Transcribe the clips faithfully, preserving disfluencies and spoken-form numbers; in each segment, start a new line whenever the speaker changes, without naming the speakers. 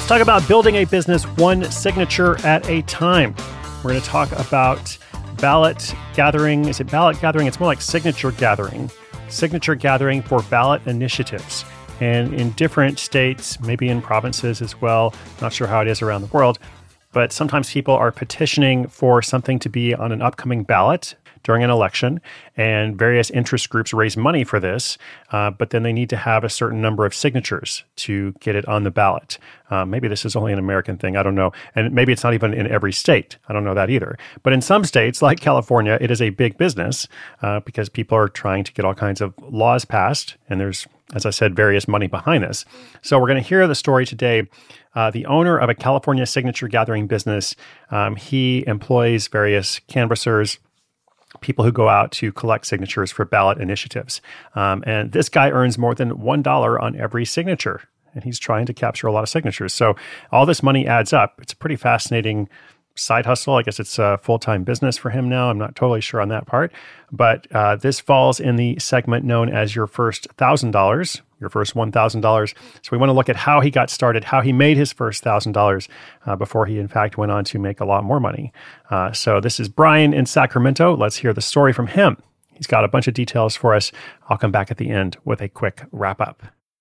Talk about building a business one signature at a time. We're going to talk about ballot gathering. Is it ballot gathering? It's more like signature gathering. Signature gathering for ballot initiatives. And in different states, maybe in provinces as well, not sure how it is around the world, but sometimes people are petitioning for something to be on an upcoming ballot during an election, and various interest groups raise money for this, uh, but then they need to have a certain number of signatures to get it on the ballot. Uh, maybe this is only an American thing, I don't know. And maybe it's not even in every state. I don't know that either. But in some states, like California, it is a big business uh, because people are trying to get all kinds of laws passed, and there's, as I said, various money behind this. So we're going to hear the story today. Uh, the owner of a California signature gathering business, um, he employs various canvassers, people who go out to collect signatures for ballot initiatives. Um, and this guy earns more than one dollar on every signature, and he's trying to capture a lot of signatures. So all this money adds up. It's a pretty fascinating side hustle. I guess it's a full-time business for him now. I'm not totally sure on that part. But uh, this falls in the segment known as your first one thousand dollars, your first one thousand dollars. So we want to look at how he got started, how he made his first one thousand dollars uh, before he, in fact, went on to make a lot more money. Uh, so this is Brian in Sacramento. Let's hear the story from him. He's got a bunch of details for us. I'll come back at the end with a quick wrap-up.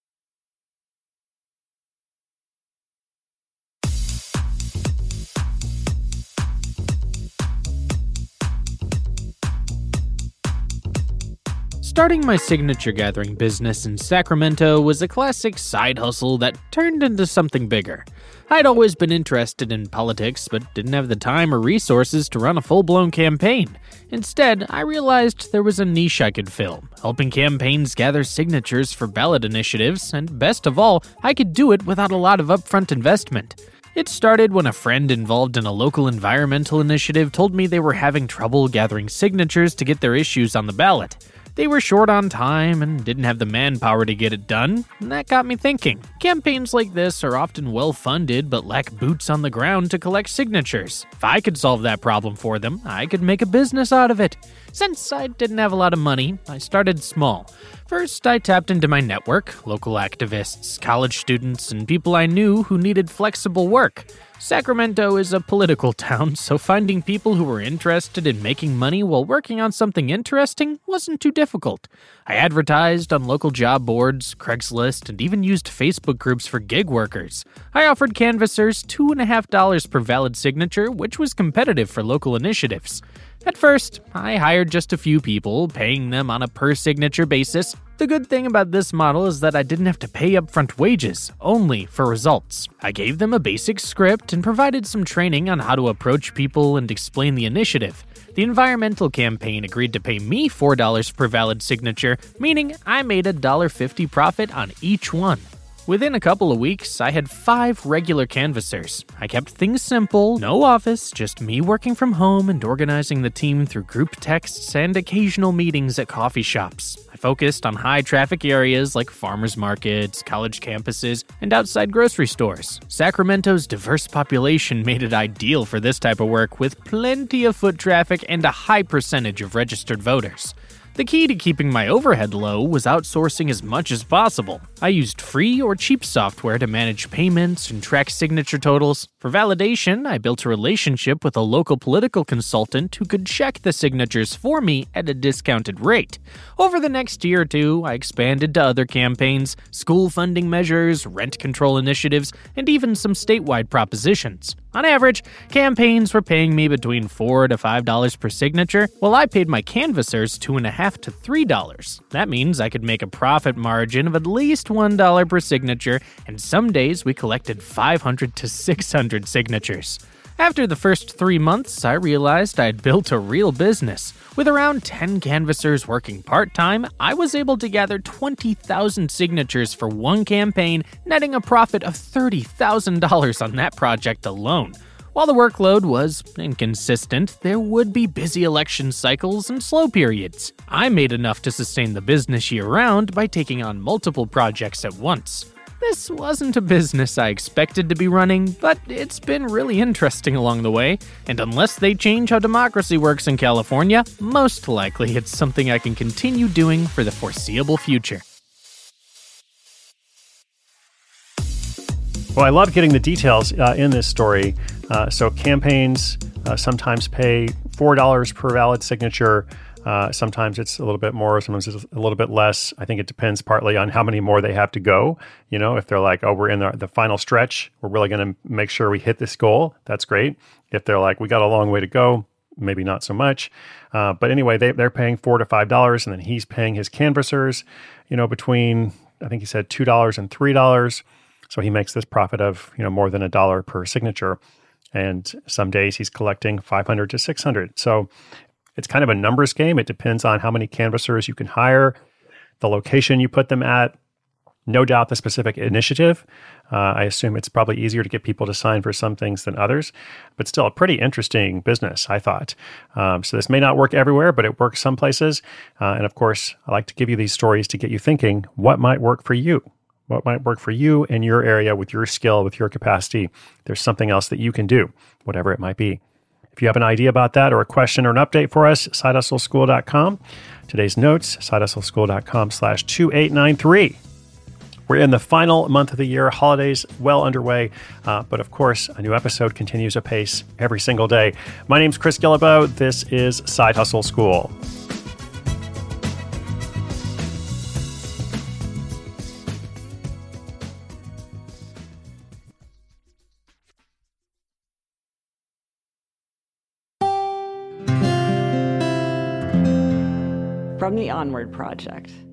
Starting my signature gathering business in Sacramento was a classic side hustle that turned into something bigger. I'd always been interested in politics, but didn't have the time or resources to run a full-blown campaign. Instead, I realized there was a niche I could fill, helping campaigns gather signatures for ballot initiatives, and best of all, I could do it without a lot of upfront investment. It started when a friend involved in a local environmental initiative told me they were having trouble gathering signatures to get their issues on the ballot. They were short on time and didn't have the manpower to get it done, and that got me thinking. Campaigns like this are often well-funded but lack boots on the ground to collect signatures. If I could solve that problem for them, I could make a business out of it. Since I didn't have a lot of money, I started small. First, I tapped into my network, local activists, college students, and people I knew who needed flexible work. Sacramento is a political town, so finding people who were interested in making money while working on something interesting wasn't too difficult. I advertised on local job boards, Craigslist, and even used Facebook groups for gig workers. I offered canvassers two and a half dollars per valid signature, which was competitive for local initiatives. At first, I hired just a few people, paying them on a per-signature basis. The good thing about this model is that I didn't have to pay upfront wages, only for results. I gave them a basic script and provided some training on how to approach people and explain the initiative. The environmental campaign agreed to pay me four dollars per valid signature, meaning I made a one dollar fifty profit on each one. Within a couple of weeks, I had five regular canvassers. I kept things simple, no office, just me working from home and organizing the team through group texts and occasional meetings at coffee shops. I focused on high-traffic areas like farmers markets, college campuses, and outside grocery stores. Sacramento's diverse population made it ideal for this type of work, with plenty of foot traffic and a high percentage of registered voters. The key to keeping my overhead low was outsourcing as much as possible. I used free or cheap software to manage payments and track signature totals. For validation, I built a relationship with a local political consultant who could check the signatures for me at a discounted rate. Over the next year or two, I expanded to other campaigns, school funding measures, rent control initiatives, and even some statewide propositions. On average, campaigns were paying me between four to five dollars per signature, while I paid my canvassers two and a half to three dollars. That means I could make a profit margin of at least one dollar per signature, and some days we collected five hundred to six hundred signatures. After the first three months, I realized I had built a real business. With around ten canvassers working part-time, I was able to gather twenty thousand signatures for one campaign, netting a profit of thirty thousand dollars on that project alone. While the workload was inconsistent, there would be busy election cycles and slow periods. I made enough to sustain the business year-round by taking on multiple projects at once. This wasn't a business I expected to be running, but it's been really interesting along the way, and unless they change how democracy works in California, most likely it's something I can continue doing for the foreseeable future.
Well, I love getting the details uh, in this story. Uh, so campaigns uh, sometimes pay four dollars per valid signature. Uh, sometimes it's a little bit more, sometimes it's a little bit less. I think it depends partly on how many more they have to go. You know, if they're like, oh, we're in the, the final stretch, we're really going to make sure we hit this goal, that's great. If they're like, we got a long way to go, maybe not so much. Uh, but anyway, they, they're paying four to five dollars, and then he's paying his canvassers, you know, between, I think he said two dollars and three dollars. So he makes this profit of, you know, more than a dollar per signature. And some days he's collecting five hundred to six hundred. So it's kind of a numbers game. It depends on how many canvassers you can hire, the location you put them at, no doubt the specific initiative. Uh, I assume it's probably easier to get people to sign for some things than others, but still a pretty interesting business, I thought. Um, so this may not work everywhere, but it works some places. Uh, and of course, I like to give you these stories to get you thinking, what might work for you? What might work for you in your area with your skill, with your capacity? There's something else that you can do, whatever it might be. If you have an idea about that or a question or an update for us, side hustle school dot com. Today's notes, side hustle school dot com slash two eight nine three. We're in the final month of the year, holidays well underway, uh, but of course, a new episode continues apace every single day. My name's Chris Guillebeau. This is Side Hustle School.
From the Onward Project.